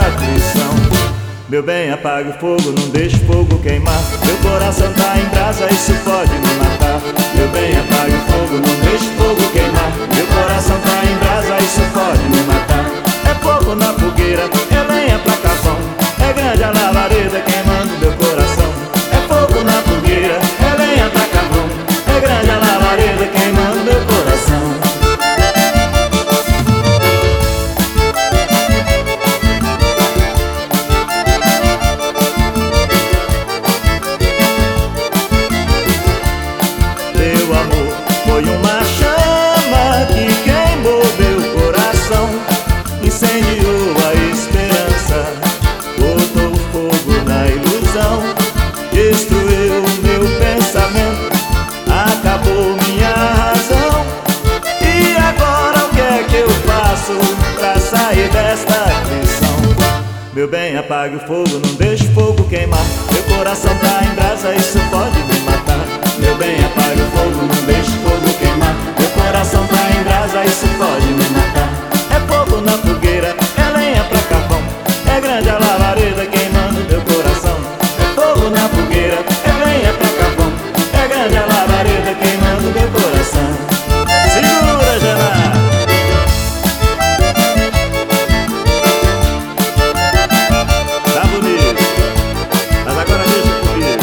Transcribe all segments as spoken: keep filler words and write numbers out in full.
aflição. Meu bem, apague o fogo, não deixe o fogo queimar. Meu coração tá em brasa, isso pode me matar. Meu bem, apague o fogo, não deixe o fogo queimar. Meu coração tá em brasa, isso pode me matar. É fogo na fogueira, é lenha pra carvão. É grande a labareda queimando meu coração. É fogo na fogueira, é lenha pra carvão. É grande a labareda queimando meu coração. Meu amor foi uma chama que queimou meu coração, incendiou a esperança, botou fogo na ilusão, destruiu meu pensamento, acabou minha razão. E agora o que é que eu faço pra sair desta aflição? Meu bem, apague o fogo, não deixe o fogo queimar. Meu coração tá em brasa, isso pode me matar. Meu bem, apague o fogo, não deixe o fogo queimar. Meu coração tá em brasa, isso pode me matar. É fogo na fogueira, é lenha pra carvão. É grande a labareda queimando meu coração. É fogo na fogueira, é lenha pra carvão. É grande a labareda queimando meu coração. Segura, Jana! Tá bonito, mas agora deixa comigo.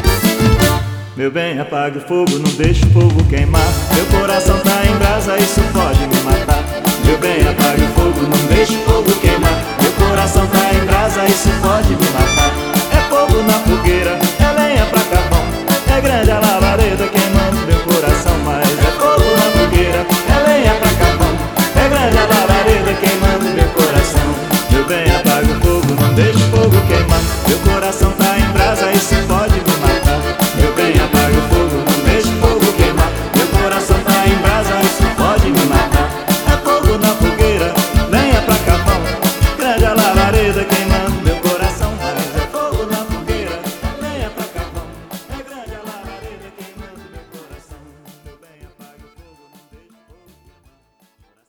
Meu bem, apague o fogo, não deixe o fogo queimar. Meu coração tá em brasa, isso